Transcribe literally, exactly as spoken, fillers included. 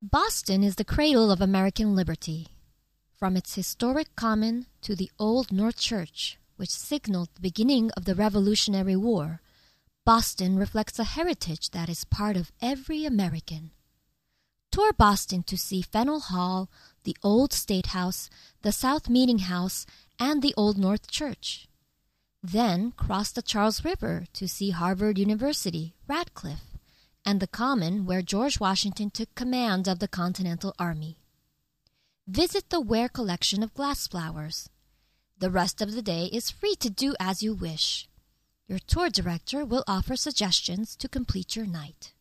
Boston is the cradle of American liberty. From its historic common to the Old North Church, which signaled the beginning of the Revolutionary War, Boston reflects a heritage that is part of every American. Tour Boston to see Faneuil Hall, the Old State House, the South Meeting House, and the Old North Church. Then cross the Charles River to see Harvard University, Radcliffe, and the Common where George Washington took command of the Continental Army. Visit the Ware collection of glass flowers. The rest of the day is free to do as you wish. Your tour director will offer suggestions to complete your night.